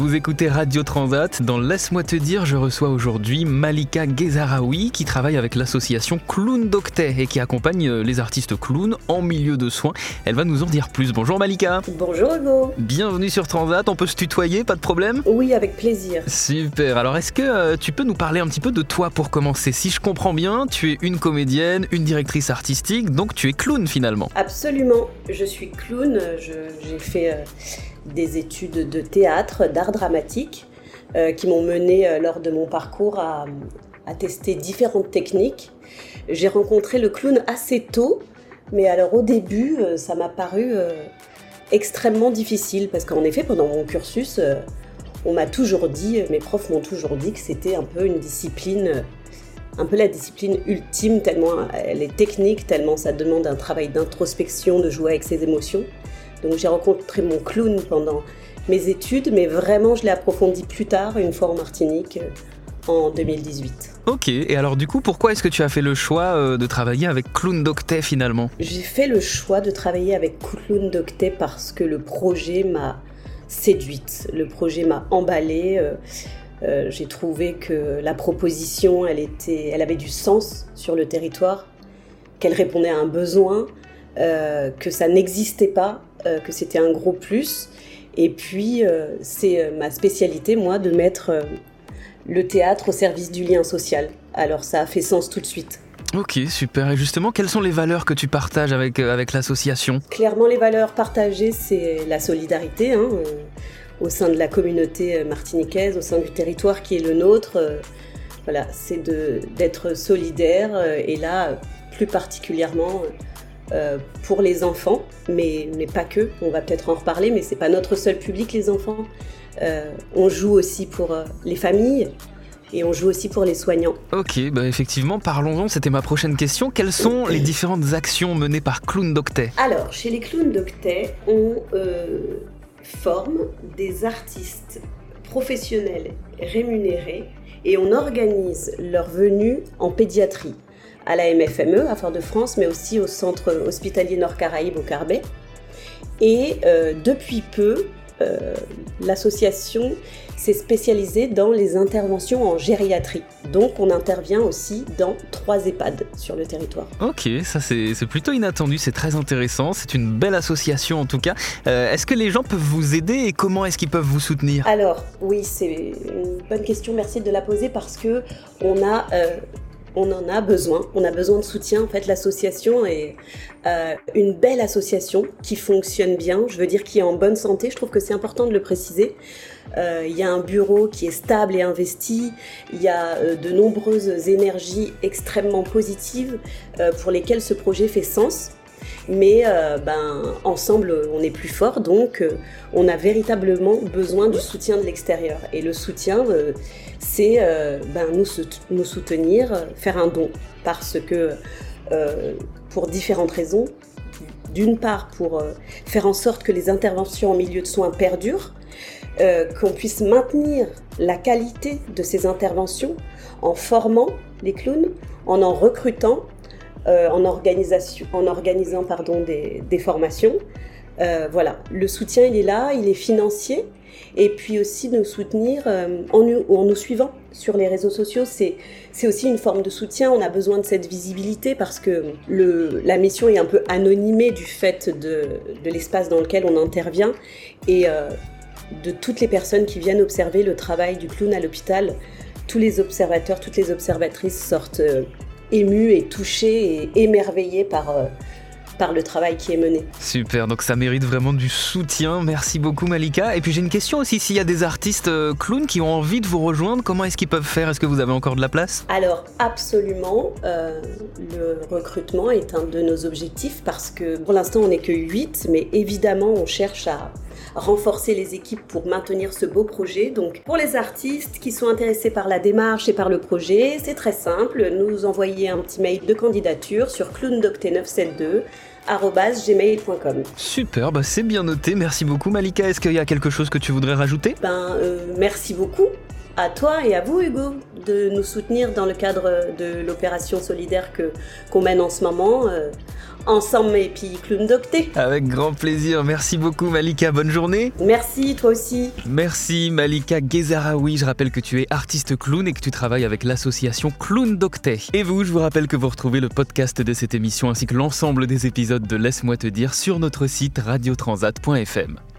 Vous écoutez Radio Transat. Dans Laisse-moi te dire, je reçois aujourd'hui Malika Ghezaraoui qui travaille avec l'association Clown Doctet et qui accompagne les artistes clowns en milieu de soins. Elle va nous en dire plus. Bonjour Malika. Bonjour Hugo. Bienvenue sur Transat. On peut se tutoyer, pas de problème ? Oui, avec plaisir. Super. Alors est-ce que tu peux nous parler un petit peu de toi pour commencer ? Si je comprends bien, tu es une comédienne, une directrice artistique, donc tu es clown finalement. Absolument. Je suis clown. J'ai fait des études de théâtre, d'art dramatique, qui m'ont mené lors de mon parcours à tester différentes techniques. J'ai rencontré le clown assez tôt, mais alors au début, ça m'a paru extrêmement difficile, parce qu'en effet, pendant mon cursus, on m'a toujours dit, mes profs m'ont toujours dit que c'était un peu une discipline, un peu la discipline ultime, tellement elle est technique, tellement ça demande un travail d'introspection, de jouer avec ses émotions. Donc j'ai rencontré mon clown pendant mes études, mais vraiment je l'ai approfondi plus tard, une fois en Martinique, en 2018. Ok, et alors du coup, pourquoi est-ce que tu as fait le choix de travailler avec Clown Doctet finalement ? J'ai fait le choix de travailler avec Clown Doctet parce que le projet m'a séduite, le projet m'a emballée. J'ai trouvé que la proposition, elle avait du sens sur le territoire, qu'elle répondait à un besoin, que ça n'existait pas, que c'était un gros plus. Et puis, c'est ma spécialité, moi, de mettre le théâtre au service du lien social. Alors, ça a fait sens tout de suite. Ok, super. Et justement, quelles sont les valeurs que tu partages avec l'association ? Clairement, les valeurs partagées, c'est la solidarité, au sein de la communauté martiniquaise, au sein du territoire qui est le nôtre. Voilà, c'est d'être solidaire, et là, plus particulièrement pour les enfants, mais pas que, on va peut-être en reparler, mais c'est pas notre seul public, les enfants. On joue aussi pour les familles et on joue aussi pour les soignants. Ok, effectivement, parlons-en, c'était ma prochaine question. Quelles sont les différentes actions menées par Clown Doctet ? Alors, chez les Clowns Doctet, on forme des artistes professionnels rémunérés et on organise leur venue en pédiatrie à la MFME, à Fort-de-France, mais aussi au centre hospitalier Nord-Caraïbes au Carbet. Et depuis peu, l'association s'est spécialisée dans les interventions en gériatrie. Donc on intervient aussi dans 3 EHPAD sur le territoire. Ok, ça c'est plutôt inattendu, c'est très intéressant, c'est une belle association en tout cas. Est-ce que les gens peuvent vous aider et comment est-ce qu'ils peuvent vous soutenir ? Alors oui, c'est une bonne question, merci de la poser parce que on en a besoin, on a besoin de soutien. En fait, l'association est une belle association qui fonctionne bien, je veux dire qui est en bonne santé, je trouve que c'est important de le préciser. Il y a un bureau qui est stable et investi, il y a de nombreuses énergies extrêmement positives pour lesquelles ce projet fait sens. Mais ensemble, on est plus fort, donc on a véritablement besoin du soutien de l'extérieur. Et le soutien, c'est nous soutenir, faire un don. Parce que, pour différentes raisons, d'une part pour faire en sorte que les interventions en milieu de soins perdurent, qu'on puisse maintenir la qualité de ces interventions en formant les clowns, en recrutant, en organisant des formations. Voilà, le soutien il est là, il est financier, et puis aussi nous soutenir en nous suivant sur les réseaux sociaux, c'est aussi une forme de soutien. On a besoin de cette visibilité parce que la mission est un peu anonymée du fait de l'espace dans lequel on intervient et de toutes les personnes qui viennent observer le travail du clown à l'hôpital. Tous les observateurs, toutes les observatrices sortent émus et touchés et émerveillés par le travail qui est mené. Super, donc ça mérite vraiment du soutien. Merci beaucoup Malika. Et puis j'ai une question aussi, s'il y a des artistes clowns qui ont envie de vous rejoindre, comment est-ce qu'ils peuvent faire ? Est-ce que vous avez encore de la place ? Alors absolument, le recrutement est un de nos objectifs parce que pour l'instant on n'est que 8, mais évidemment on cherche à renforcer les équipes pour maintenir ce beau projet. Donc pour les artistes qui sont intéressés par la démarche et par le projet, c'est très simple, nous envoyer un petit mail de candidature sur clowndoctet972@gmail.com. Super, c'est bien noté, merci beaucoup Malika. Est-ce qu'il y a quelque chose que tu voudrais rajouter ? Merci beaucoup à toi et à vous, Hugo, de nous soutenir dans le cadre de l'opération solidaire qu'on mène en ce moment, ensemble et puis Clown Docté. Avec grand plaisir. Merci beaucoup Malika, bonne journée. Merci, toi aussi. Merci Malika Ghezaraoui. Je rappelle que tu es artiste clown et que tu travailles avec l'association Clown Docté. Et vous, je vous rappelle que vous retrouvez le podcast de cette émission ainsi que l'ensemble des épisodes de Laisse-moi te dire sur notre site radiotransat.fm.